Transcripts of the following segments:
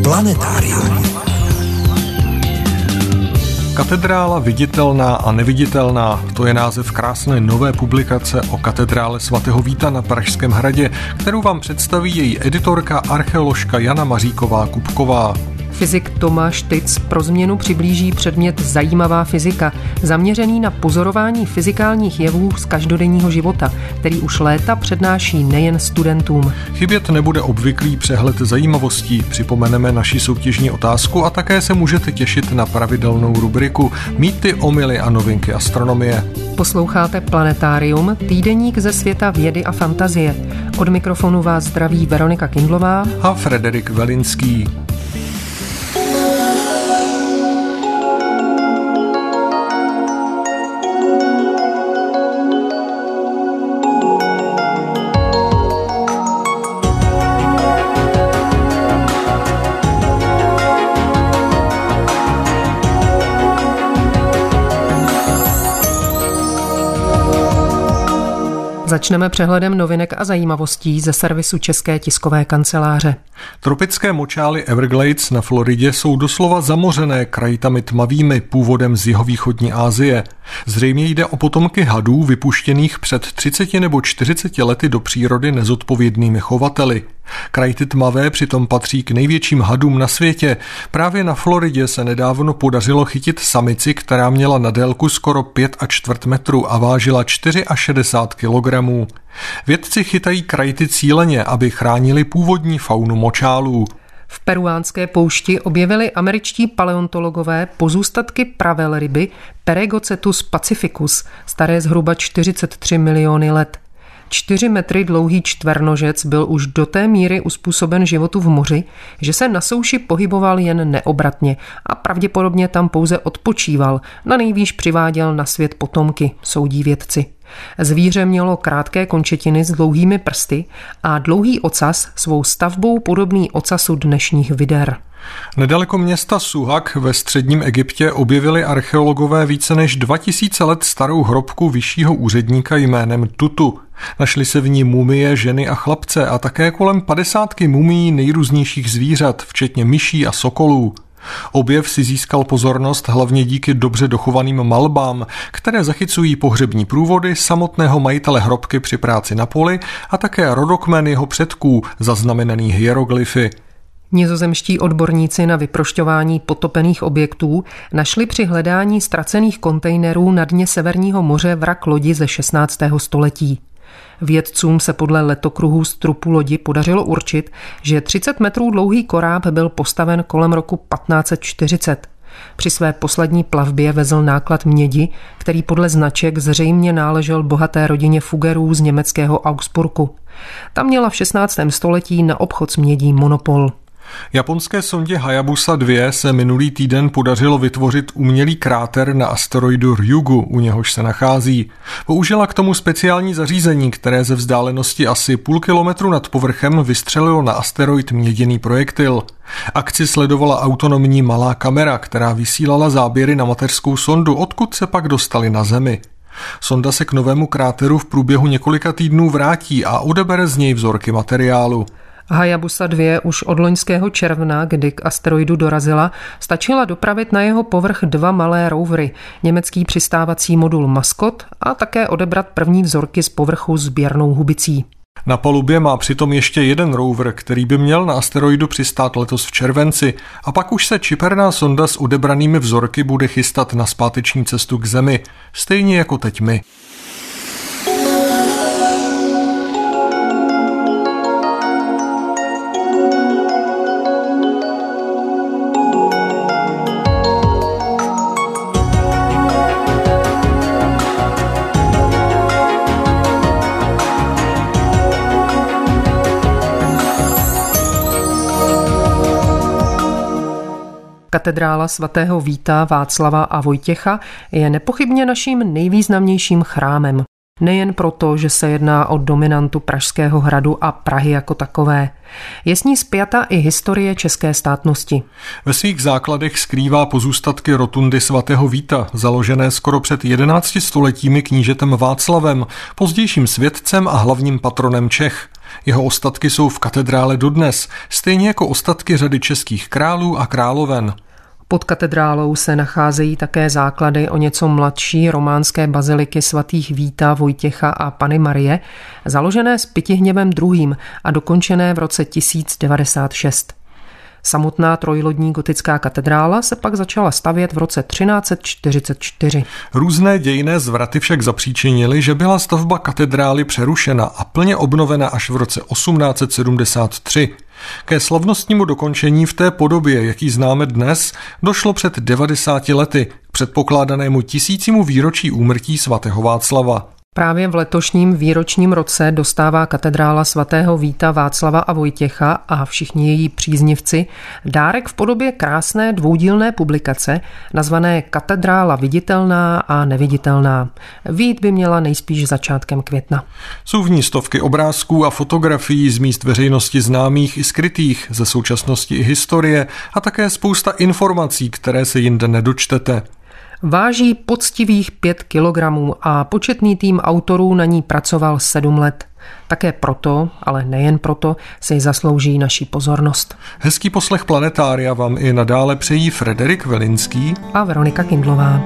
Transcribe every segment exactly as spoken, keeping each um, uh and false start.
Planetárium. Katedrála viditelná a neviditelná, to je název krásné nové publikace o katedrále svatého Víta na Pražském hradě, kterou vám představí její editorka, archeoložka Jana Maříková-Kupková. Fyzik Tomáš Tyc pro změnu přiblíží předmět Zajímavá fyzika, zaměřený na pozorování fyzikálních jevů z každodenního života, který už léta přednáší nejen studentům. Chybět nebude obvyklý přehled zajímavostí, připomeneme naši soutěžní otázku a také se můžete těšit na pravidelnou rubriku Mýty, omyly a novinky astronomie. Posloucháte Planetárium, týdeník ze světa vědy a fantazie. Od mikrofonu vás zdraví Veronika Kindlová a Frederik Velinský. Začneme přehledem novinek a zajímavostí ze servisu České tiskové kanceláře. Tropické močály Everglades na Floridě jsou doslova zamořené krajitami tmavými původem z jihovýchodní Asie. Zřejmě jde o potomky hadů vypuštěných před třiceti nebo čtyřiceti lety do přírody nezodpovědnými chovateli. Krajty tmavé přitom patří k největším hadům na světě. Právě na Floridě se nedávno podařilo chytit samici, která měla na délku skoro pět a čtvrt metru a vážila šedesát čtyři kilogramů. Vědci chytají krajty cíleně, aby chránili původní faunu močálů. V peruánské poušti objevili američtí paleontologové pozůstatky pravelryby Peregocetus pacificus, staré zhruba čtyřicet tři miliony let. Čtyři metry dlouhý čtvernožec byl už do té míry uspůsoben životu v moři, že se na souši pohyboval jen neobratně a pravděpodobně tam pouze odpočíval, na nejvýš přiváděl na svět potomky, soudí vědci. Zvíře mělo krátké končetiny s dlouhými prsty a dlouhý ocas svou stavbou podobný ocasu dnešních vider. Nedaleko města Suhak ve středním Egyptě objevili archeologové více než dva tisíce let starou hrobku vyššího úředníka jménem Tutu. Našly se v ní mumie ženy a chlapce a také kolem padesátky mumií nejrůznějších zvířat, včetně myší a sokolů. Objev si získal pozornost hlavně díky dobře dochovaným malbám, které zachycují pohřební průvody samotného majitele hrobky při práci na poli a také rodokmen jeho předků, zaznamenaný hieroglyfy. Nizozemští odborníci na vyprošťování potopených objektů našli při hledání ztracených kontejnerů na dně Severního moře vrak lodi ze šestnáctého století. Vědcům se podle letokruhů z trupu lodi podařilo určit, že třicet metrů dlouhý koráb byl postaven kolem roku patnáct set čtyřicet. Při své poslední plavbě vezl náklad mědi, který podle značek zřejmě náležel bohaté rodině Fuggerů z německého Augsburgu. Ta měla v šestnáctém století na obchod s mědí monopol. Japonské sondě Hayabusa dva se minulý týden podařilo vytvořit umělý kráter na asteroidu Ryugu, u něhož se nachází. Použila k tomu speciální zařízení, které ze vzdálenosti asi půl kilometru nad povrchem vystřelilo na asteroid měděný projektil. Akci sledovala autonomní malá kamera, která vysílala záběry na mateřskou sondu, odkud se pak dostali na Zemi. Sonda se k novému kráteru v průběhu několika týdnů vrátí a odebere z něj vzorky materiálu. Hayabusa dva už od loňského června, kdy k asteroidu dorazila, stačila dopravit na jeho povrch dva malé rovery, německý přistávací modul Maskot a také odebrat první vzorky z povrchu sběrnou hubicí. Na palubě má přitom ještě jeden rover, který by měl na asteroidu přistát letos v červenci a pak už se čiperná sonda s odebranými vzorky bude chystat na zpáteční cestu k Zemi, stejně jako teď my. Katedrála svatého Víta, Václava a Vojtěcha je nepochybně naším nejvýznamnějším chrámem. Nejen proto, že se jedná o dominantu Pražského hradu a Prahy jako takové. Je s ní spjata i historie české státnosti. Ve svých základech skrývá pozůstatky rotundy svatého Víta, založené skoro před jedenácti stoletími knížetem Václavem, pozdějším světcem a hlavním patronem Čech. Jeho ostatky jsou v katedrále dodnes, stejně jako ostatky řady českých králů a královen. Pod katedrálou se nacházejí také základy o něco mladší románské baziliky svatých Víta, Vojtěcha a Panny Marie, založené s Pětihněvem druhým. a dokončené v roce tisíc devadesát šest. Samotná trojlodní gotická katedrála se pak začala stavět v roce třináct set čtyřicet čtyři. Různé dějinné zvraty však zapříčinily, že byla stavba katedrály přerušena a plně obnovena až v roce osmnáct set sedmdesát tři. Ke slavnostnímu dokončení v té podobě, jaký známe dnes, došlo před devadesáti lety k předpokládanému tisícímu výročí úmrtí svatého Václava. Právě v letošním výročním roce dostává katedrála svatého Víta, Václava a Vojtěcha a všichni její příznivci dárek v podobě krásné dvoudílné publikace nazvané Katedrála viditelná a neviditelná. Vít by měla nejspíš začátkem května. Jsou v ní stovky obrázků a fotografií z míst veřejnosti známých i skrytých, ze současnosti i historie a také spousta informací, které se jinde nedočtete. Váží poctivých pět kilogramů a početný tým autorů na ní pracoval sedm let. Také proto, ale nejen proto, si zaslouží naši pozornost. Hezký poslech Planetária vám i nadále přejí Frederik Velinský a Veronika Kindlová.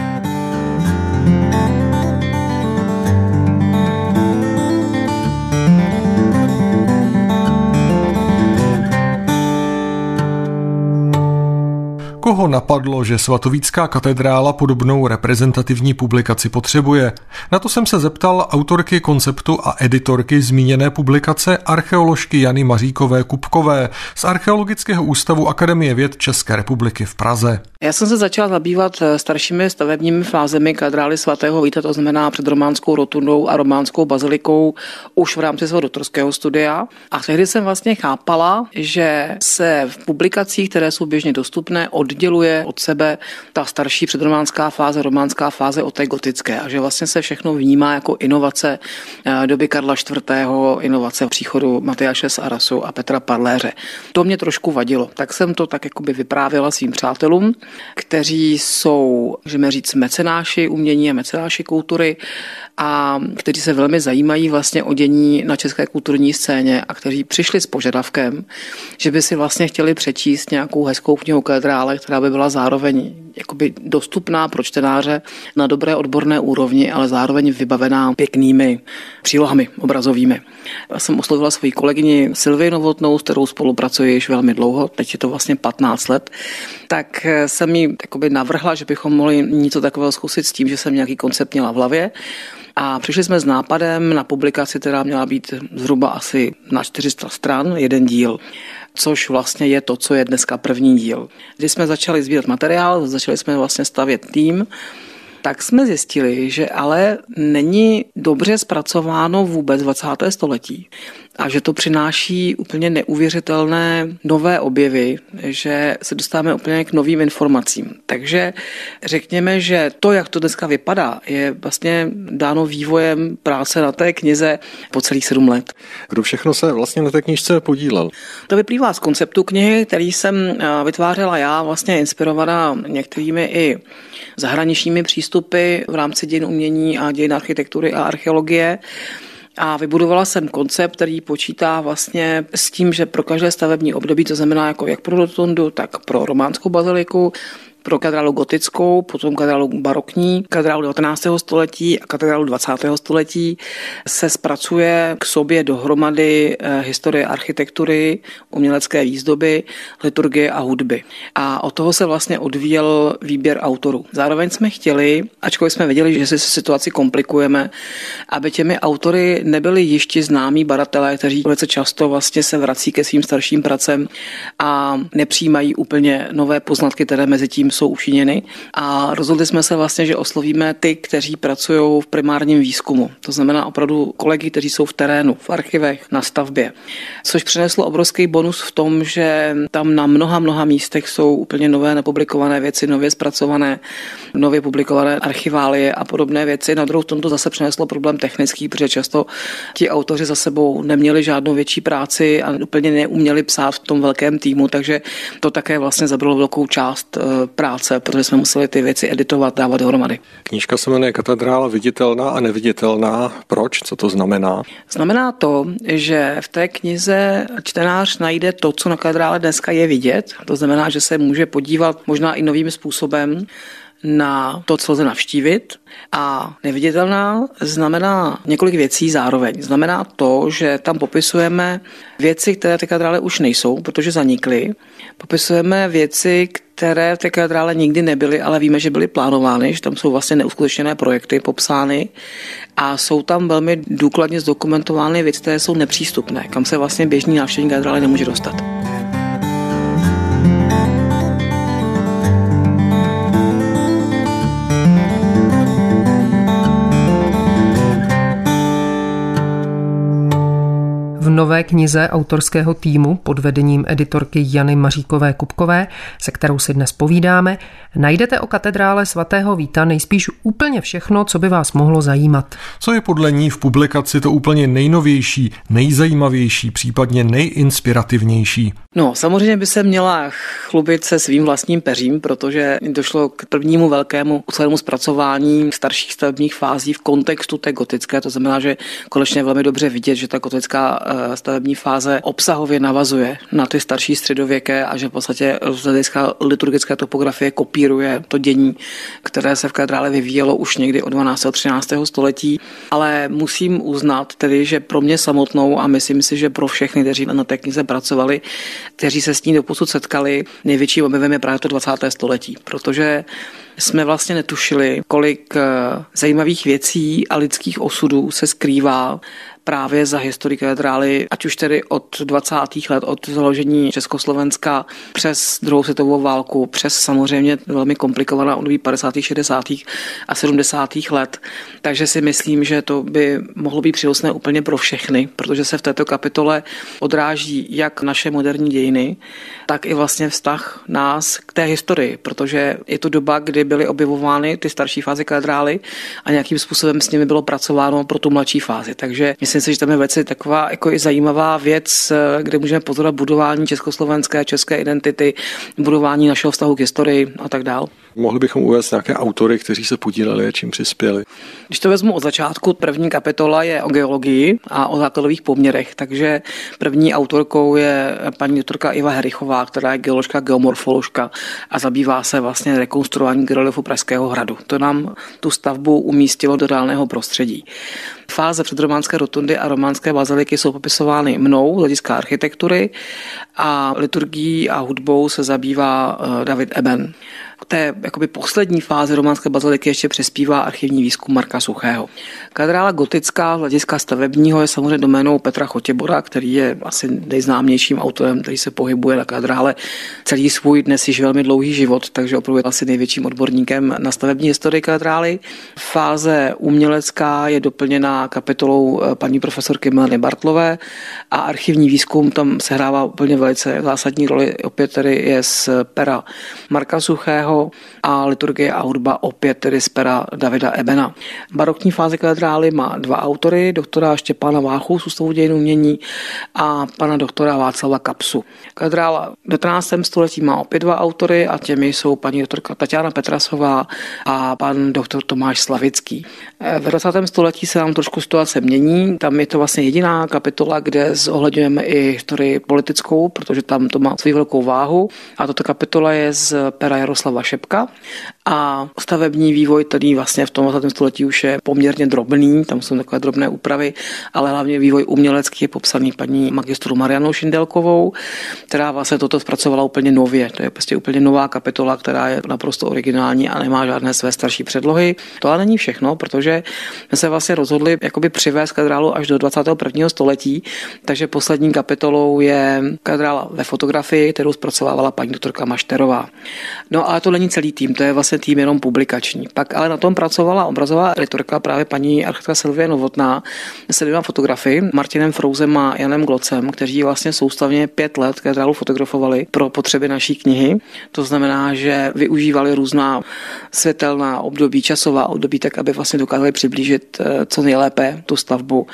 Koho napadlo, že svatovícká katedrála podobnou reprezentativní publikaci potřebuje? Na to jsem se zeptal autorky konceptu a editorky zmíněné publikace, archeoložky Jany Maříkové Kupkové z Archeologického ústavu Akademie věd České republiky v Praze. Já jsem se začala zabývat staršími stavebními fázemi katedrály svatého Víta, to znamená před románskou rotundou a románskou bazilikou, už v rámci svého doktorského studia. A tehdy jsem vlastně chápala, že se v publikacích, které jsou běžně dostupné, odděluje od sebe ta starší předrománská fáze, románská fáze od té gotické a že vlastně se všechno vnímá jako inovace doby Karla čtvrtého., inovace příchodu Matyáše z Arasu a Petra Parléře. To mě trošku vadilo, tak jsem to tak jakoby vyprávěla svým přátelům, kteří jsou, můžeme říct, mecenáši umění a mecenáši kultury a kteří se velmi zajímají vlastně o dění na české kulturní scéně a kteří přišli s požadavkem, že by si vlastně chtěli přečíst nějakou hezkou knihu katedrále, která by byla zároveň jakoby dostupná pro čtenáře na dobré odborné úrovni, ale zároveň vybavená pěknými přílohami obrazovými. Já jsem oslovila svoji kolegyni Sylvii Novotnou, s kterou spolupracuji již velmi dlouho, teď je to vlastně patnáct let, tak jsem jí jakoby navrhla, že bychom mohli něco takového zkusit s tím, že jsem nějaký koncept měla v hlavě. A přišli jsme s nápadem na publikaci, která měla být zhruba asi na čtyři sta stran, jeden díl, což vlastně je to, co je dneska první díl. Když jsme začali sbírat materiál, začali jsme vlastně stavět tým, tak jsme zjistili, že ale není dobře zpracováno vůbec dvacáté století a že to přináší úplně neuvěřitelné nové objevy, že se dostáváme úplně k novým informacím. Takže řekněme, že to, jak to dneska vypadá, je vlastně dáno vývojem práce na té knize po celých sedm let. Kdo všechno se vlastně na té knížce podílel? To vyplývá z konceptu knihy, který jsem vytvářela já, vlastně inspirovaná některými i zahraničními přístupy v rámci dějin umění a dějin architektury a archeologie. A vybudovala jsem koncept, který počítá vlastně s tím, že pro každé stavební období, to znamená jako jak pro rotundu, tak pro románskou baziliku, pro katedrálu gotickou, potom katedrálu barokní, katedrálu devatenáctého století a katedrálu dvacátého století se zpracuje k sobě dohromady historie architektury, umělecké výzdoby, liturgie a hudby. A od toho se vlastně odvíjel výběr autorů. Zároveň jsme chtěli, ačkoliv jsme věděli, že si situaci komplikujeme, aby těmi autory nebyli ještě známí badatelé, kteří velice často vlastně se vrací ke svým starším pracem a nepřijímají úplně nové poznatky, které mezi tím jsou učiněny. A rozhodli jsme se vlastně, že oslovíme ty, kteří pracují v primárním výzkumu. To znamená opravdu kolegy, kteří jsou v terénu, v archivech, na stavbě. Což přineslo obrovský bonus v tom, že tam na mnoha, mnoha místech jsou úplně nové nepublikované věci, nově zpracované, nově publikované archiválie a podobné věci. Na druhou stranu to zase přineslo problém technický, protože často ti autoři za sebou neměli žádnou větší práci a úplně neuměli psát v tom velkém týmu, takže to také vlastně zabralo velkou část práce, protože jsme museli ty věci editovat, dávat dohromady. Knížka se jmenuje Katedrála viditelná a neviditelná. Proč? Co to znamená? Znamená to, že v té knize čtenář najde to, co na katedrále dneska je vidět. To znamená, že se může podívat možná i novým způsobem na to, co lze navštívit. A neviditelná znamená několik věcí zároveň. Znamená to, že tam popisujeme věci, které v té katedrále už nejsou, protože zanikly. Popisujeme věci, které v té katedrále nikdy nebyly, ale víme, že byly plánovány, že tam jsou vlastně neuskutečněné projekty popsány a jsou tam velmi důkladně zdokumentovány věci, které jsou nepřístupné, kam se vlastně běžný návštěvník katedrály nemůže dostat. V nové knize autorského týmu pod vedením editorky Jany Maříkové-Kupkové, se kterou si dnes povídáme, najdete o katedrále svatého Víta nejspíš úplně všechno, co by vás mohlo zajímat. Co je podle ní v publikaci to úplně nejnovější, nejzajímavější, případně nejinspirativnější? No, samozřejmě by se měla chlubit se svým vlastním peřím, protože došlo k prvnímu velkému celému zpracování starších stavebních fází v kontextu té gotické, to znamená, že konečně je velmi dobře vidět, že ta gotická stavební fáze obsahově navazuje na ty starší středověké a že v podstatě z hlediska liturgické topografie kopíruje to dění, které se v katedrále vyvíjelo už někdy od dvanáctého třináctého století. Ale musím uznat tedy, že pro mě samotnou a myslím si, že pro všechny, kteří na té knize pracovali, kteří se s ní doposud setkali, největším objevem je právě to dvacáté století, protože jsme vlastně netušili, kolik zajímavých věcí a lidských osudů se skrývá právě za historii katedrály, ať už tedy od dvacátých let, od založení Československa přes druhou světovou válku, přes samozřejmě velmi komplikovaná období padesátých, šedesátých a sedmdesátých let. Takže si myslím, že to by mohlo být přínosné úplně pro všechny, protože se v této kapitole odráží jak naše moderní dějiny, tak i vlastně vztah nás k té historii, protože je to doba, kdy byly objevovány ty starší fáze katedrály a nějakým způsobem s nimi bylo pracováno pro tu mladší fázi. Takže myslím si, že tam je velice taková jako i zajímavá věc, kde můžeme pozorovat budování československé, české identity, budování našeho vztahu k historii a tak dál. Mohli bychom uvést nějaké autory, kteří se podíleli a čím přispěli? Když to vezmu od začátku, první kapitola je o geologii a o základových poměrech, takže první autorkou je paní doktorka Iva Herichová, která je geoložka, geomorfoložka a zabývá se vlastně rekonstruováním reliefu Pražského hradu. To nám tu stavbu umístilo do reálného prostředí. Fáze předrománské rotundy a románské baziliky jsou popisovány mnou z hlediska architektury a liturgií a hudbou se zabývá David Eben. K té jakoby poslední fázi románské baziliky ještě přispívá archivní výzkum Marka Suchého. Katedrála gotická z hlediska stavebního je samozřejmě doménou Petra Chotěbora, který je asi nejznámějším autorem, který se pohybuje na katedrále celý svůj dnes již velmi dlouhý život, takže opravdu je asi největším odborníkem na stavební historii katedrály. Fáze umělecká je doplněna kapitolou paní profesorky Mileny Bartlové a archivní výzkum tam sehrává úplně velice zásadní roli. Opět tedy je z pera Marka Suchého a liturgie a hudba opět tedy z pera Davida Ebena. Barokní fáze katedrály má dva autory, doktora Štěpána Váchu z Ústavu dějin umění a pana doktora Václava Kapsu. Katedrála v devatenáctém století má opět dva autory a těmi jsou paní doktorka Tatiana Petrasová a pan doktor Tomáš Slavický. V dvacátém století se nám trošku situace mění, tam je to vlastně jediná kapitola, kde zohledňujeme i historii politickou, protože tam to má svou velkou váhu a tato kapitola je z pera Jaroslava Šepka a stavební vývoj, který vlastně v tom dvacátém století už je poměrně drobný, tam jsou takové drobné úpravy, ale hlavně vývoj umělecký je popsaný paní magistru Marianou Šindelkovou, která vlastně toto zpracovala úplně nově. To je prostě úplně nová kapitola, která je naprosto originální a nemá žádné své starší předlohy. To ale není všechno, protože jsme se vlastně rozhodli jakoby přivést katedrálu až do dvacátého prvního století, takže poslední kapitolou je katedrála ve fotografii, kterou zpracovávala paní doktorka Mašterová. No ale to není celý tým, to je vlastně tým jenom publikační. Pak ale na tom pracovala obrazová editorka právě paní architektka Silvie Novotná se dvěma fotografy, Martinem Frouzem a Janem Glocem, kteří vlastně soustavně pět let katedrálu fotografovali pro potřeby naší knihy. To znamená, že využívali různá světelná období, časová období, tak aby vlastně dokázali přiblížit co nejlépe tu stavbu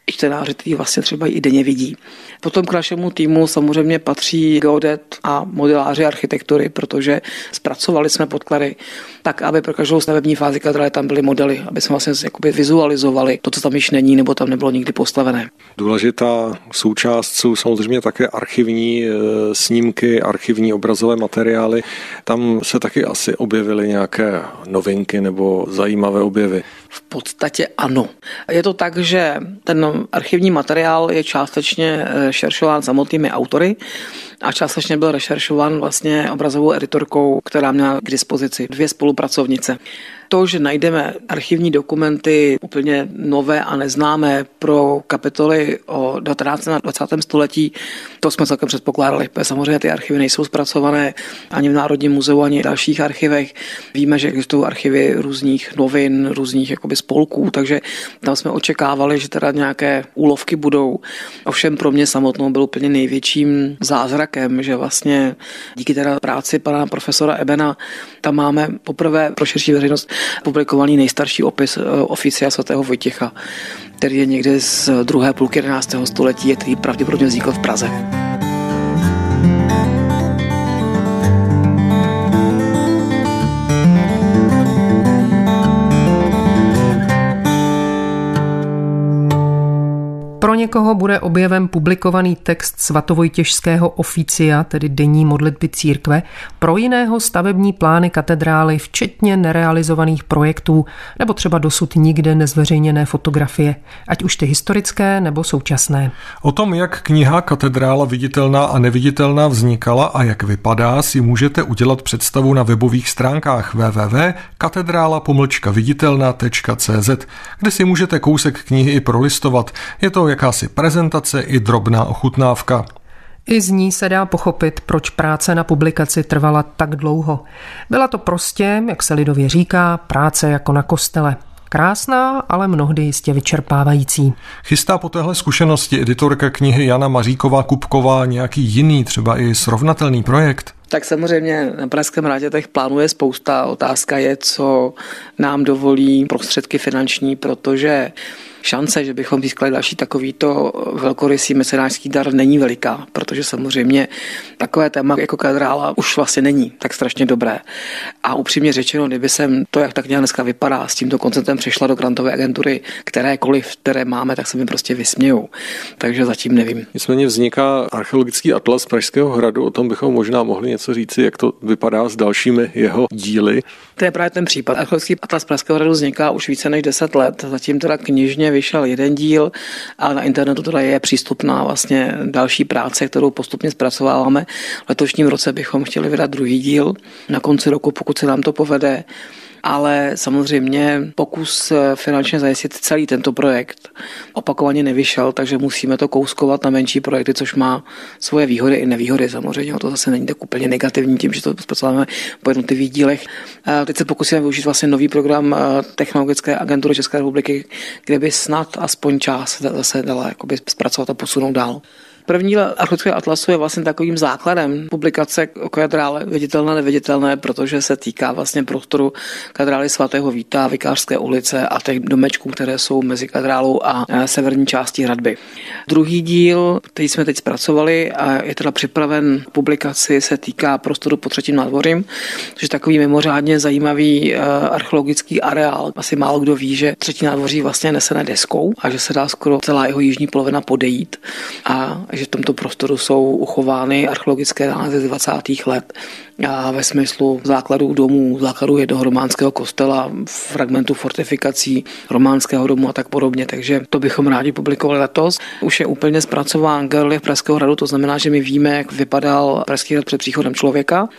čtenáři, kteří vlastně třeba i denně vidí. Potom k našemu týmu samozřejmě patří geodet a modeláři architektury, protože zpracovali jsme podklady tak, aby pro každou stavební fázi katedrály tam byly modely, aby jsme vlastně jakoby vizualizovali to, co tam již není, nebo tam nebylo nikdy postavené. Důležitá součást jsou samozřejmě také archivní e, snímky, archivní obrazové materiály. Tam se taky asi objevily nějaké novinky nebo zajímavé objevy. V podstatě ano. Je to tak, že ten archivní materiál je částečně rešeršován samotnými autory a částečně byl rešeršován vlastně obrazovou editorkou, která měla k dispozici dvě spolupracovnice. To, že najdeme archivní dokumenty úplně nové a neznámé pro kapitoly o devatenáctém a dvacátém století, to jsme celkem předpokládali. Samozřejmě ty archivy nejsou zpracované ani v Národním muzeu, ani v dalších archivech. Víme, že existují archivy různých novin, různých jakoby spolků, takže tam jsme očekávali, že teda nějaké úlovky budou. Ovšem pro mě samotnou byl úplně největším zázrakem, že vlastně díky teda práci pana profesora Ebena tam máme poprvé pro širší veřejnost publikovaný nejstarší opis oficia svatého Vojtěcha, který je někde z druhé půlky jedenáctého století, který pravděpodobně vznikl v Praze. Pro někoho bude objevem publikovaný text svatovojtěšského oficia, tedy denní modlitby církve, pro jiného stavební plány katedrály, včetně nerealizovaných projektů nebo třeba dosud nikde nezveřejněné fotografie, ať už ty historické nebo současné. O tom, jak kniha Katedrála viditelná a neviditelná vznikala a jak vypadá, si můžete udělat představu na webových stránkách w w w tečka katedrála pomlčka viditelná tečka c z, kde si můžete kousek knihy i prolistovat. Je to jakási prezentace i drobná ochutnávka. I z ní se dá pochopit, proč práce na publikaci trvala tak dlouho. Byla to prostě, jak se lidově říká, práce jako na kostele. Krásná, ale mnohdy jistě vyčerpávající. Chystá po téhle zkušenosti editorka knihy Jana Maříková-Kupková nějaký jiný, třeba i srovnatelný projekt? Tak samozřejmě na Pražském hrádě těch plánů je spousta. Otázka je, co nám dovolí prostředky finanční, protože šance, že bychom získali další takovýto velkorysý mecenářský dar, není veliká, protože samozřejmě takové téma jako katedrála už vlastně není tak strašně dobré. A upřímně řečeno, kdyby jsem to, jak ta kniha dneska vypadá, s tímto konceptem přešla do grantové agentury, kterékoliv, které máme, tak se mi prostě vysmějou. Takže zatím nevím. Nicméně vzniká archeologický atlas Pražského hradu, o tom bychom možná mohli něco říci, jak to vypadá s dalšími jeho díly. To je právě ten případ. Archeologický atlas Pražského hradu vzniká už více než deset let. Zatím teda knižně vyšel jeden díl a na internetu teda je přístupná vlastně další práce, kterou postupně zpracováváme. V letošním roce bychom chtěli vydat druhý díl na konci roku, pokud se nám to povede. Ale samozřejmě pokus finančně zajistit celý tento projekt opakovaně nevyšel, takže musíme to kouskovat na menší projekty, což má svoje výhody i nevýhody samozřejmě. To zase není tak úplně negativní tím, že to zpracujeme po jednotlivých dílech. Teď se pokusíme využít vlastně nový program Technologické agentury České republiky, kde by snad aspoň část zase dala jakoby zpracovat a posunout dál. První díl archeologického atlasu je vlastně takovým základem publikace o katedrále viditelné a neviditelné, protože se týká vlastně prostoru katedrály svatého Víta, Vikářské ulice a těch domečků, které jsou mezi katedrálou a severní částí hradby. Druhý díl, který jsme teď zpracovali a je teda připraven k publikaci, se týká prostoru pod Třetím nádvořím, což je takový mimořádně zajímavý archeologický areál. Asi málo kdo ví, že Třetí nádvoří vlastně nesené deskou a že se dá skoro celá jeho jižní polovina podejít a že v tomto prostoru jsou uchovány archeologické nálezy z dvacátých let a ve smyslu základů domů, základů jednoho románského kostela, fragmentů fortifikací románského domu a tak podobně. Takže to bychom rádi publikovali letos. Už je úplně zpracován relief Pražského hradu, to znamená, že my víme, jak vypadal Pražský hrad před příchodem člověka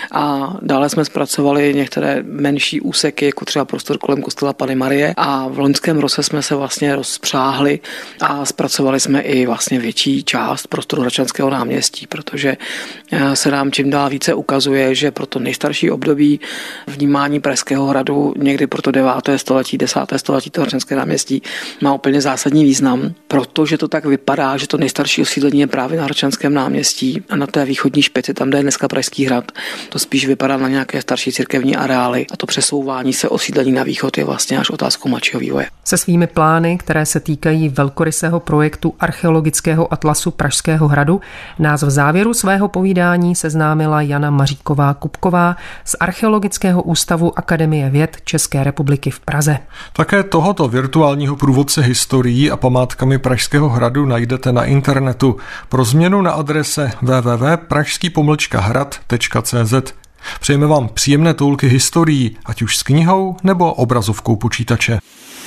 a dále jsme zpracovali některé menší úseky, jako třeba prostor kolem kostela Panny Marie a v loňském roce jsme se vlastně rozpřáhli a zpracovali jsme i vlastně větší část prostoru Hradčanského náměstí, protože se nám čím dál více ukazuje, ukazuje, že pro to nejstarší období vnímání Pražského hradu někdy pro to deváté století, desáté století to Hradčanské náměstí má úplně zásadní význam, protože to tak vypadá, že to nejstarší osídlení je právě na Hradčanském náměstí a na té východní špici, tam, kde je dneska Pražský hrad. To spíš vypadá na nějaké starší církevní areály a to přesouvání se osídlení na východ je vlastně až otázkou mladšího vývoje. Se svými plány, které se týkají velkorysého projektu archeologického atlasu Pražského hradu, nás v závěru svého povídání seznámila Jana Maříková-Kupková z Archeologického ústavu Akademie věd České republiky v Praze. Také tohoto virtuálního průvodce historií a památkami Pražského hradu najdete na internetu. Pro změnu na adrese w w w tečka pražský pomlčka hrad tečka c z. Přejeme vám příjemné toulky historií, ať už s knihou nebo obrazovkou počítače.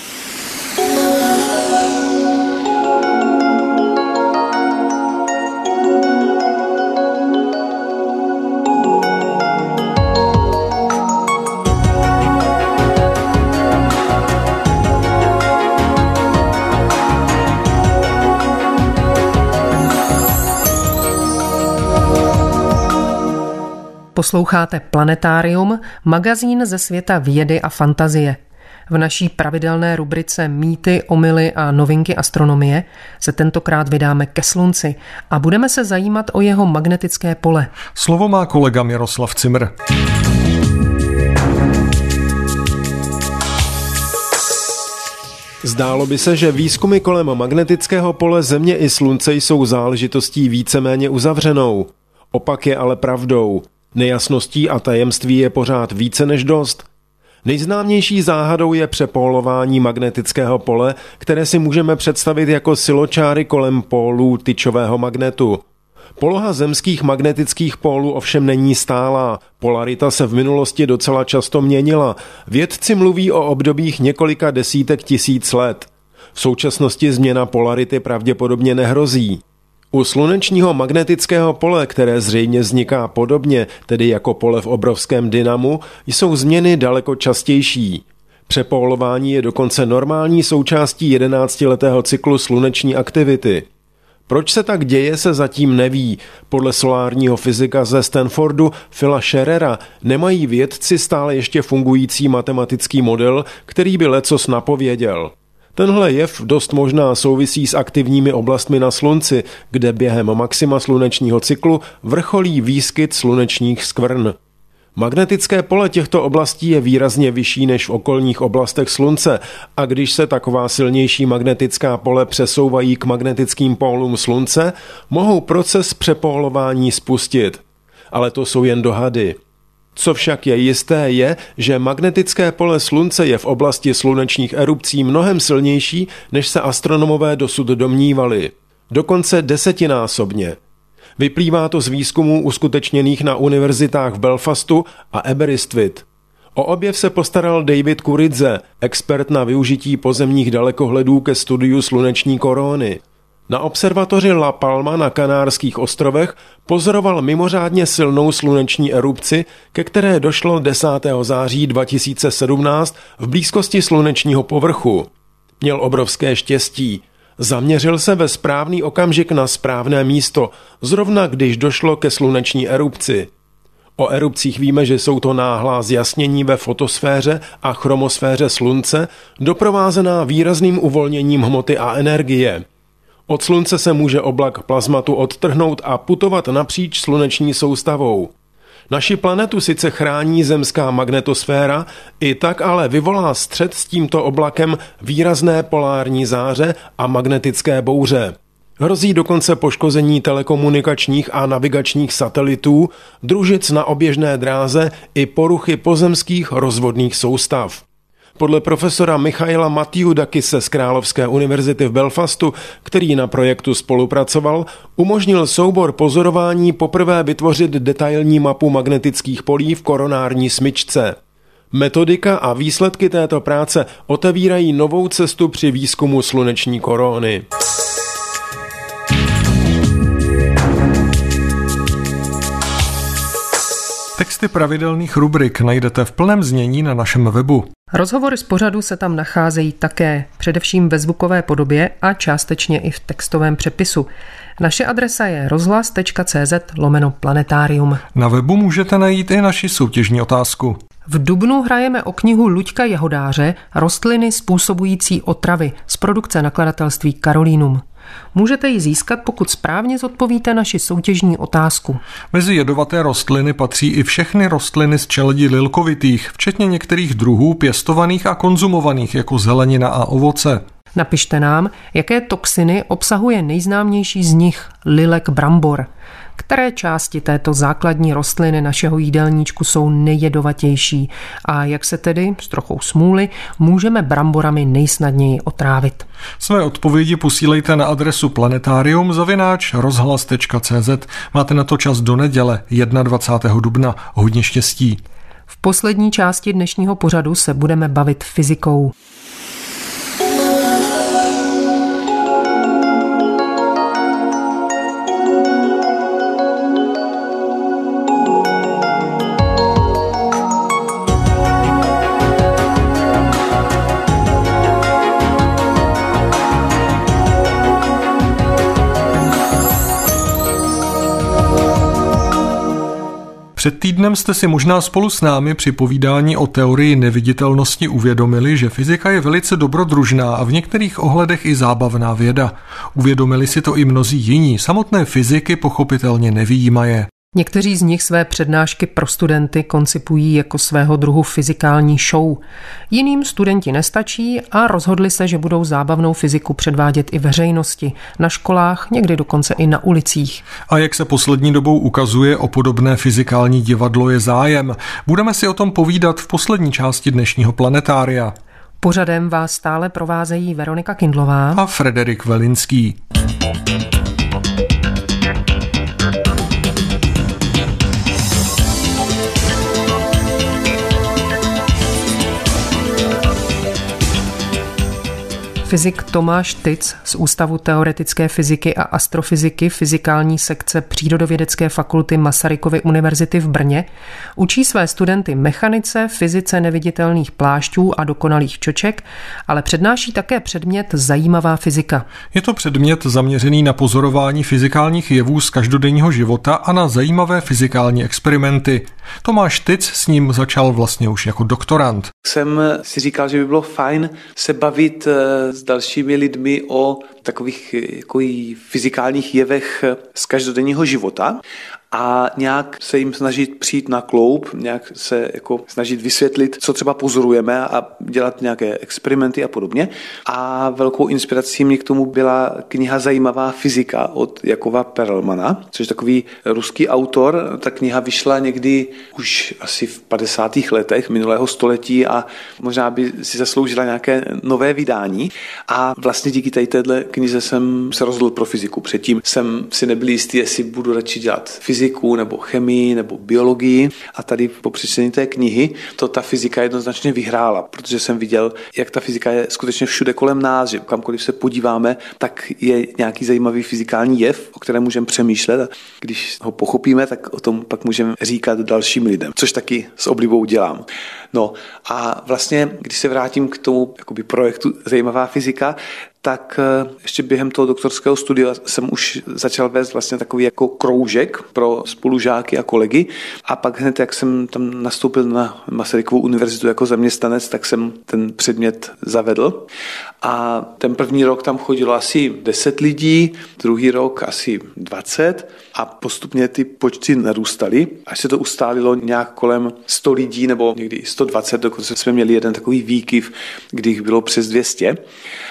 Posloucháte Planetárium, magazín ze světa vědy a fantazie. V naší pravidelné rubrice Mýty, omyly a novinky astronomie se tentokrát vydáme ke Slunci a budeme se zajímat o jeho magnetické pole. Slovo má kolega Miroslav Cimr. Zdálo by se, že výzkumy kolem magnetického pole Země i Slunce jsou záležitostí víceméně uzavřenou. Opak je ale pravdou. Nejasností a tajemství je pořád více než dost. Nejznámější záhadou je přepólování magnetického pole, které si můžeme představit jako siločáry kolem pólů tyčového magnetu. Poloha zemských magnetických pólů ovšem není stálá. Polarita se v minulosti docela často měnila. Vědci mluví o obdobích několika desítek tisíc let. V současnosti změna polarity pravděpodobně nehrozí. U slunečního magnetického pole, které zřejmě vzniká podobně, tedy jako pole v obrovském dynamu, jsou změny daleko častější. Přepólování je dokonce normální součástí jedenáctiletého cyklu sluneční aktivity. Proč se tak děje, se zatím neví. Podle solárního fyzika ze Stanfordu Phila Scherera nemají vědci stále ještě fungující matematický model, který by lecos napověděl. Tenhle jev dost možná souvisí s aktivními oblastmi na Slunci, kde během maxima slunečního cyklu vrcholí výskyt slunečních skvrn. Magnetické pole těchto oblastí je výrazně vyšší než v okolních oblastech Slunce a když se taková silnější magnetická pole přesouvají k magnetickým pólům Slunce, mohou proces přepólování spustit. Ale to jsou jen dohady. Co však je jisté je, že magnetické pole Slunce je v oblasti slunečních erupcí mnohem silnější, než se astronomové dosud domnívali. Dokonce desetinásobně. Vyplývá to z výzkumů uskutečněných na univerzitách v Belfastu a Aberystwyth. O objev se postaral David Kuridze, expert na využití pozemních dalekohledů ke studiu sluneční koróny. Na observatoři La Palma na Kanárských ostrovech pozoroval mimořádně silnou sluneční erupci, ke které došlo desátého září dva tisíce sedmnáct v blízkosti slunečního povrchu. Měl obrovské štěstí. Zaměřil se ve správný okamžik na správné místo, zrovna když došlo ke sluneční erupci. O erupcích víme, že jsou to náhlá zjasnění ve fotosféře a chromosféře Slunce, doprovázená výrazným uvolněním hmoty a energie. Od Slunce se může oblak plazmatu odtrhnout a putovat napříč sluneční soustavou. Naši planetu sice chrání zemská magnetosféra, i tak ale vyvolá střet s tímto oblakem výrazné polární záře a magnetické bouře. Hrozí dokonce poškození telekomunikačních a navigačních satelitů, družic na oběžné dráze i poruchy pozemských rozvodných soustav. Podle profesora Michaila Matiudakise z Královské univerzity v Belfastu, který na projektu spolupracoval, umožnil soubor pozorování poprvé vytvořit detailní mapu magnetických polí v koronární smyčce. Metodika a výsledky této práce otevírají novou cestu při výzkumu sluneční koróny. Texty pravidelných rubrik najdete v plném znění na našem webu. Rozhovory z pořadu se tam nacházejí také, především ve zvukové podobě a částečně i v textovém přepisu. Naše adresa je rozhlas tečka cé zet lomeno planetarium. Na webu můžete najít i naši soutěžní otázku. V dubnu hrajeme o knihu Luďka Jahodáře Rostliny způsobující otravy z produkce nakladatelství Karolínum. Můžete ji získat, pokud správně zodpovíte naši soutěžní otázku. Mezi jedovaté rostliny patří i všechny rostliny z čeledi lilkovitých, včetně některých druhů pěstovaných a konzumovaných jako zelenina a ovoce. Napište nám, jaké toxiny obsahuje nejznámější z nich lilek brambor. Které části této základní rostliny našeho jídelníčku jsou nejjedovatější a jak se tedy, s trochou smůly, můžeme bramborami nejsnadněji otrávit. Své odpovědi posílejte na adresu planetarium zavináč rozhlas tečka cé zet. Máte na to čas do neděle dvacátého prvního dubna. Hodně štěstí. V poslední části dnešního pořadu se budeme bavit fyzikou. Před týdnem jste si možná spolu s námi při povídání o teorii neviditelnosti uvědomili, že fyzika je velice dobrodružná a v některých ohledech i zábavná věda. Uvědomili si to i mnozí jiní, samotné fyziky pochopitelně nevyjímaje. Někteří z nich své přednášky pro studenty koncipují jako svého druhu fyzikální show. Jiným studenti nestačí a rozhodli se, že budou zábavnou fyziku předvádět i veřejnosti, na školách, někdy dokonce i na ulicích. A jak se poslední dobou ukazuje, o podobné fyzikální divadlo je zájem. Budeme si o tom povídat v poslední části dnešního planetária. Pořadem vás stále provázejí Veronika Kindlová a Frederik Velinský. Fyzik Tomáš Tyc z Ústavu teoretické fyziky a astrofyziky fyzikální sekce Přírodovědecké fakulty Masarykovy univerzity v Brně učí své studenty mechanice, fyzice neviditelných plášťů a dokonalých čoček, ale přednáší také předmět Zajímavá fyzika. Je to předmět zaměřený na pozorování fyzikálních jevů z každodenního života a na zajímavé fyzikální experimenty. Tomáš Tyc s ním začal vlastně už jako doktorand. Jsem si říkal, že by bylo fajn se bavit s dalšími lidmi o takových jako fyzikálních jevech z každodenního života a nějak se jim snažit přijít na kloub, nějak se jako snažit vysvětlit, co třeba pozorujeme a dělat nějaké experimenty a podobně. A velkou inspirací mě k tomu byla kniha Zajímavá fyzika od Jakova Perelmana, což je takový ruský autor. Ta kniha vyšla někdy už asi v padesátých letech minulého století a možná by si zasloužila nějaké nové vydání. A vlastně díky tady téhle knize jsem se rozhodl pro fyziku. Předtím jsem si nebyl jistý, jestli budu radši dělat fyziku nebo chemii nebo biologii a tady po přečtení té knihy to ta fyzika jednoznačně vyhrála, protože jsem viděl, jak ta fyzika je skutečně všude kolem nás, že kamkoliv se podíváme, tak je nějaký zajímavý fyzikální jev, o kterém můžeme přemýšlet a když ho pochopíme, tak o tom pak můžeme říkat dalším lidem, což taky s oblibou dělám. No a vlastně, když se vrátím k tomu jakoby projektu Zajímavá fyzika, tak ještě během toho doktorského studia jsem už začal vést vlastně takový jako kroužek pro spolužáky a kolegy a pak hned, jak jsem tam nastoupil na Masarykovu univerzitu jako zaměstnanec, tak jsem ten předmět zavedl a ten první rok tam chodilo asi deset lidí, druhý rok asi dvacet a postupně ty počty narůstaly, až se to ustálilo nějak kolem sto lidí nebo někdy sto dvacet, dokonce jsme měli jeden takový výkyv, kdy jich bylo přes dvě stě.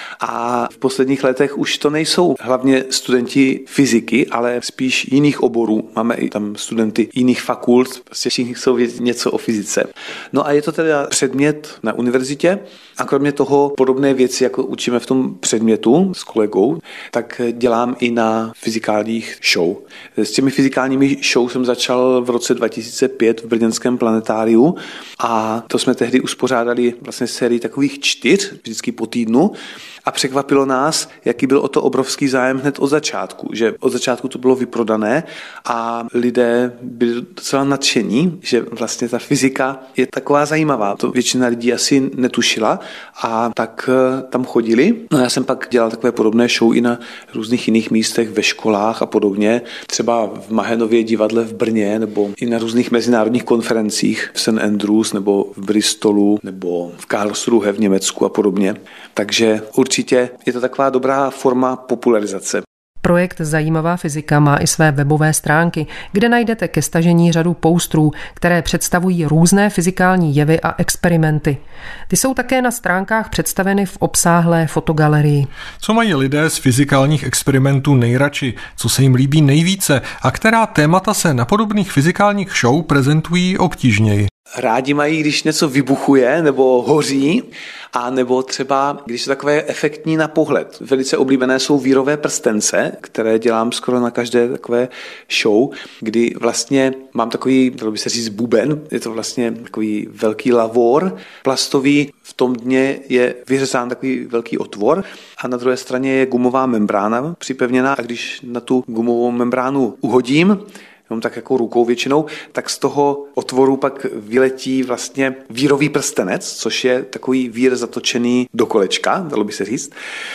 A v posledních letech už to nejsou hlavně studenti fyziky, ale spíš jiných oborů. Máme i tam studenty jiných fakult, prostě všichni chcou vědět něco o fyzice. No a je to teda předmět na univerzitě a kromě toho podobné věci, jako učíme v tom předmětu s kolegou, tak dělám i na fyzikálních show. S těmi fyzikálními show jsem začal v roce dva tisíce pět v brněnském planetáriu a to jsme tehdy uspořádali vlastně sérii takových čtyř, vždycky po týdnu. a překvapilo nás, jaký byl o to obrovský zájem hned od začátku, že od začátku to bylo vyprodané a lidé byli docela nadšení, že vlastně ta fyzika je taková zajímavá. To většina lidí asi netušila a tak tam chodili. No já jsem pak dělal takové podobné show i na různých jiných místech ve školách a podobně, třeba v Mahenově divadle v Brně nebo i na různých mezinárodních konferencích v Saint Andrews nebo v Bristolu nebo v Karlsruhe v Německu a podobně. Takže určitě je to taková dobrá forma popularizace. Projekt Zajímavá fyzika má i své webové stránky, kde najdete ke stažení řadu poustrů, které představují různé fyzikální jevy a experimenty. Ty jsou také na stránkách představeny v obsáhlé fotogalerii. Co mají lidé z fyzikálních experimentů nejradši, co se jim líbí nejvíce a která témata se na podobných fyzikálních show prezentují obtížněji? Rádi mají, když něco vybuchuje nebo hoří, a nebo třeba, když je takové efektní na pohled. Velice oblíbené jsou vírové prstence, které dělám skoro na každé takové show, kdy vlastně mám takový, dalo by se říct, buben, je to vlastně takový velký lavor plastový, v tom dně je vyřezán takový velký otvor a na druhé straně je gumová membrána připevněná a když na tu gumovou membránu uhodím, jenom tak jako rukou většinou, tak z toho otvoru pak vyletí vlastně vírový prstenec, což je takový vír zatočený do kolečka, dalo by se říct.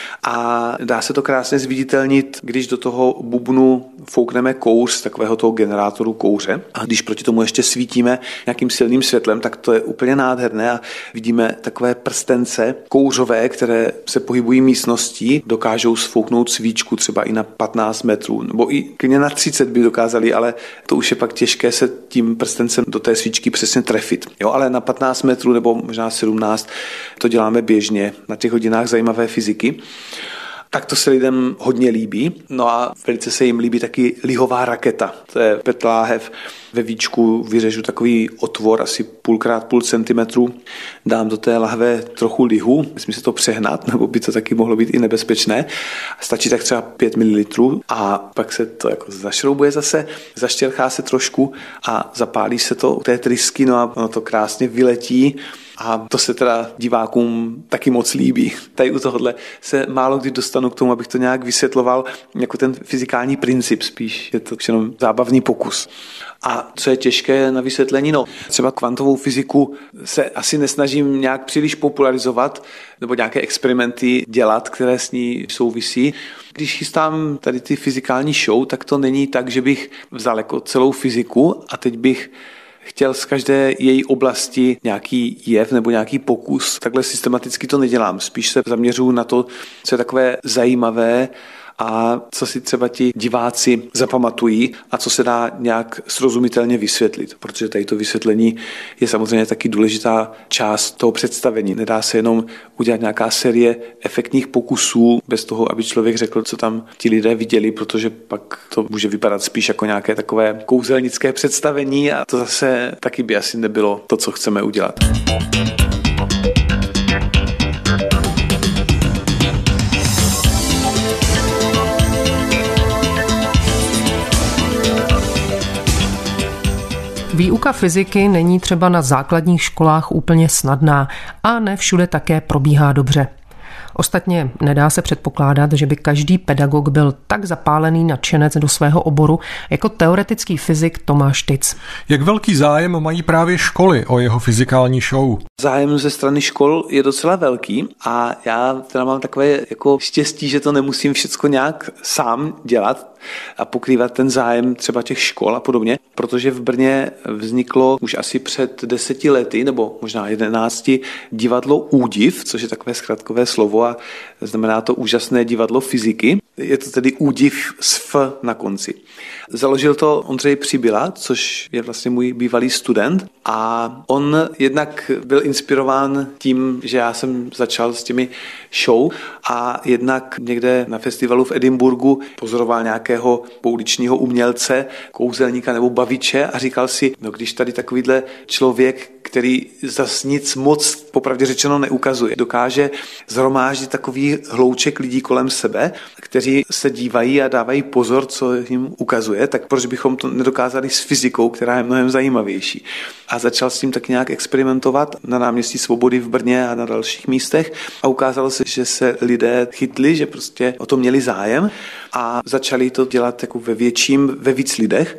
A dá se to krásně zviditelnit, když do toho bubnu foukneme kouř z takového toho generátoru kouře. A když proti tomu ještě svítíme nějakým silným světlem, tak to je úplně nádherné a vidíme takové prstence kouřové, které se pohybují místností, dokážou sfouknout svíčku třeba i na patnáct metrů, nebo i klidně na třicet by dokázali, ale to už je pak těžké se tím prstencem do té svíčky přesně trefit. Jo, ale na patnáct metrů nebo možná sedmnáct to děláme běžně na těch hodinách zajímavé fyziky. Tak to se lidem hodně líbí. No a velice se jim líbí taky lihová raketa. To je pět láhev. Ve víčku vyřežu takový otvor asi půlkrát půl centimetru. Dám do té lahve trochu lihu. Myslím si to přehnat, nebo by to taky mohlo být i nebezpečné. Stačí tak třeba pět mililitrů a pak se to jako zašroubuje zase, zaštěrchá se trošku a zapálí se to u té trysky, no a ono to krásně vyletí. A to se teda divákům taky moc líbí. Tady u tohohle se málo kdy dostanu k tomu, abych to nějak vysvětloval jako ten fyzikální princip, spíš je to jenom zábavný pokus. A co je těžké na vysvětlení? No, třeba kvantovou fyziku se asi nesnažím nějak příliš popularizovat nebo nějaké experimenty dělat, které s ní souvisí. Když chystám tady ty fyzikální show, tak to není tak, že bych vzal jako celou fyziku a teď bych chtěl z každé její oblasti nějaký jev nebo nějaký pokus. Takhle systematicky to nedělám. Spíš se zaměřuji na to, co je takové zajímavé a co si třeba ti diváci zapamatují a co se dá nějak srozumitelně vysvětlit. Protože tady to vysvětlení je samozřejmě taky důležitá část toho představení. Nedá se jenom udělat nějaká série efektních pokusů bez toho, aby člověk řekl, co tam ti lidé viděli, protože pak to může vypadat spíš jako nějaké takové kouzelnické představení a to zase taky by asi nebylo to, co chceme udělat. Výuka fyziky není třeba na základních školách úplně snadná a ne všude také probíhá dobře. Ostatně nedá se předpokládat, že by každý pedagog byl tak zapálený nadšenec do svého oboru jako teoretický fyzik Tomáš Tyc. Jak velký zájem mají právě školy o jeho fyzikální show? Zájem ze strany škol je docela velký a já teda mám takové jako štěstí, že to nemusím všecko nějak sám dělat a pokrývat ten zájem třeba těch škol a podobně, protože v Brně vzniklo už asi před deseti lety nebo možná jedenácti divadlo Údiv, což je takové zkratkové slovo a znamená to úžasné divadlo fyziky. Je to tedy Údiv s F na konci. Založil to Ondřej Přibyla, což je vlastně můj bývalý student a on jednak byl inspirován tím, že já jsem začal s těmi show a jednak někde na festivalu v Edinburgu pozoroval nějakého pouličního umělce, kouzelníka nebo baviče a říkal si, no když tady takovýhle člověk, který zas nic moc popravdě řečeno neukazuje, dokáže zhromáždit takový hlouček lidí kolem sebe, kteří kteří se dívají a dávají pozor, co jim ukazuje, tak proč bychom to nedokázali s fyzikou, která je mnohem zajímavější. A začal s tím tak nějak experimentovat na náměstí Svobody v Brně a na dalších místech a ukázalo se, že se lidé chytli, že prostě o to měli zájem a začali to dělat jako ve větším, ve víc lidech.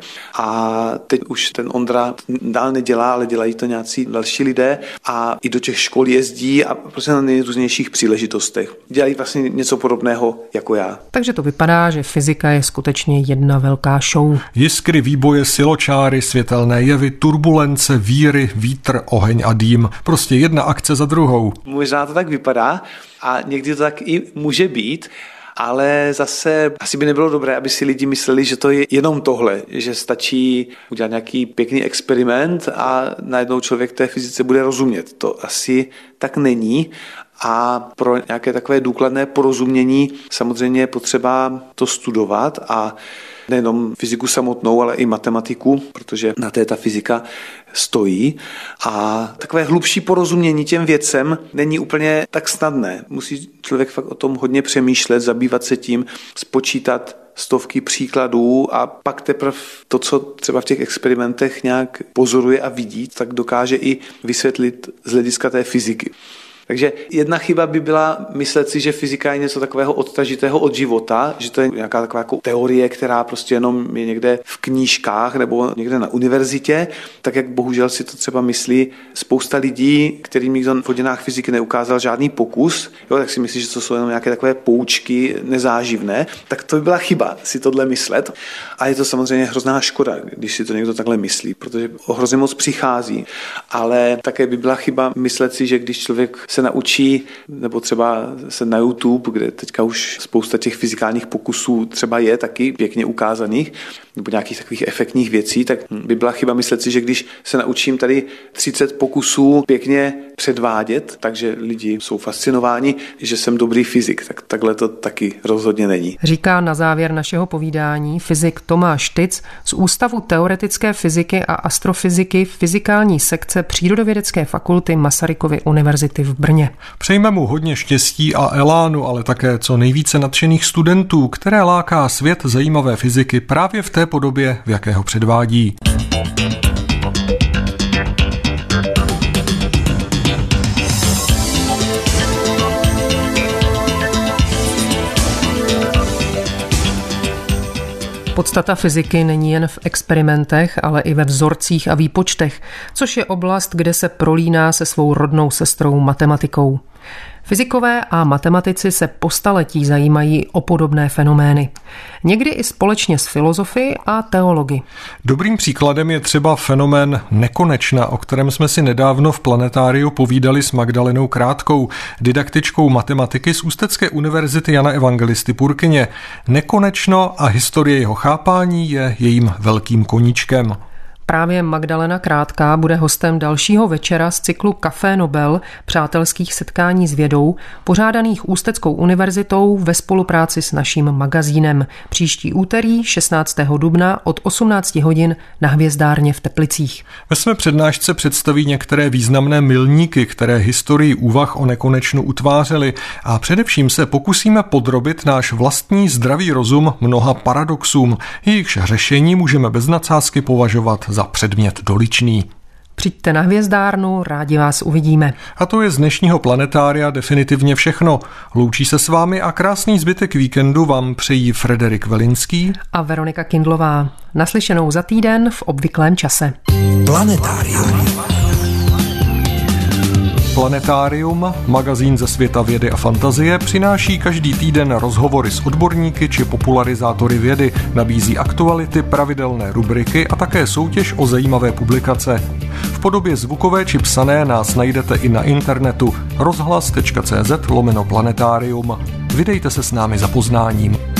A teď už ten Ondra dál nedělá, ale dělají to nějací další lidé a i do těch škol jezdí a prostě na nejrůznějších příležitostech. Dělají vlastně něco podobného jako já. Takže to vypadá, že fyzika je skutečně jedna velká show. Jiskry, výboje, siločáry, světelné jevy, turbulence, víry, vítr, oheň a dým. Prostě jedna akce za druhou. Možná to tak vypadá a někdy to tak i může být, ale zase asi by nebylo dobré, aby si lidi mysleli, že to je jenom tohle, že stačí udělat nějaký pěkný experiment a najednou člověk té fyzice bude rozumět. To asi tak není. A pro nějaké takové důkladné porozumění samozřejmě je potřeba to studovat a nejenom fyziku samotnou, ale i matematiku, protože na té ta fyzika stojí. A takové hlubší porozumění těm věcem není úplně tak snadné. Musí člověk fakt o tom hodně přemýšlet, zabývat se tím, spočítat stovky příkladů a pak teprve to, co třeba v těch experimentech nějak pozoruje a vidí, tak dokáže i vysvětlit z hlediska té fyziky. Takže jedna chyba by byla myslet si, že fyzika je něco takového odtažitého od života, že to je nějaká taková jako teorie, která prostě jenom je někde v knížkách nebo někde na univerzitě, tak jak bohužel si to třeba myslí spousta lidí, kterým nikdo v hodinách fyziky neukázal žádný pokus, jo, tak si myslí, že to jsou jenom nějaké takové poučky nezáživné, tak to by byla chyba si tohle myslet. A je to samozřejmě hrozná škoda, když si to někdo takhle myslí, protože hrozně moc přichází. Ale také by byla chyba myslet si, že když člověk se naučí, nebo třeba se na YouTube, kde teďka už spousta těch fyzikálních pokusů třeba je taky pěkně ukázaných, nebo nějakých takových efektních věcí, tak by byla chyba myslet si, že když se naučím tady třicet pokusů pěkně předvádět, takže lidi jsou fascinováni, že jsem dobrý fyzik, tak takhle to taky rozhodně není. Říká na závěr našeho povídání fyzik Tomáš Tyc z Ústavu teoretické fyziky a astrofyziky fyzikální sekce Přírodovědecké fakulty Masarykovy univerzity v Brně. Přejme mu hodně štěstí a elánu, ale také co nejvíce nadšených studentů, které láká svět zajímavé fyziky právě v té podobě, v jaké ho předvádí. Podstata fyziky není jen v experimentech, ale i ve vzorcích a výpočtech, což je oblast, kde se prolíná se svou rodnou sestrou matematikou. Fyzikové a matematici se po staletí zajímají o podobné fenomény. Někdy i společně s filozofy a teology. Dobrým příkladem je třeba fenomén nekonečna, o kterém jsme si nedávno v Planetáriu povídali s Magdalenou Krátkou, didaktičkou matematiky z Ústecké univerzity Jana Evangelisty Purkyně. Nekonečno a historie jeho chápání je jejím velkým koníčkem. Právě Magdalena Krátká bude hostem dalšího večera z cyklu Café Nobel přátelských setkání s vědou, pořádaných Ústeckou univerzitou ve spolupráci s naším magazínem. Příští úterý šestnáctého dubna od osmnáct hodin na Hvězdárně v Teplicích. Ve své přednášce představí některé významné milníky, které historii úvah o nekonečnu utvářely, a především se pokusíme podrobit náš vlastní zdravý rozum mnoha paradoxům, jejichž řešení můžeme bez nadsázky považovat za předmět doličný. Přijďte na Hvězdárnu, rádi vás uvidíme. A to je z dnešního Planetária definitivně všechno. Loučí se s vámi a krásný zbytek víkendu vám přejí Frederik Velinský a Veronika Kindlová. Naslyšenou za týden v obvyklém čase. Planetárium. Planetárium, magazín ze světa vědy a fantazie, přináší každý týden rozhovory s odborníky či popularizátory vědy, nabízí aktuality, pravidelné rubriky a také soutěž o zajímavé publikace. V podobě zvukové či psané nás najdete i na internetu rozhlas tečka cé zet lomeno planetárium. Vydejte se s námi za poznáním.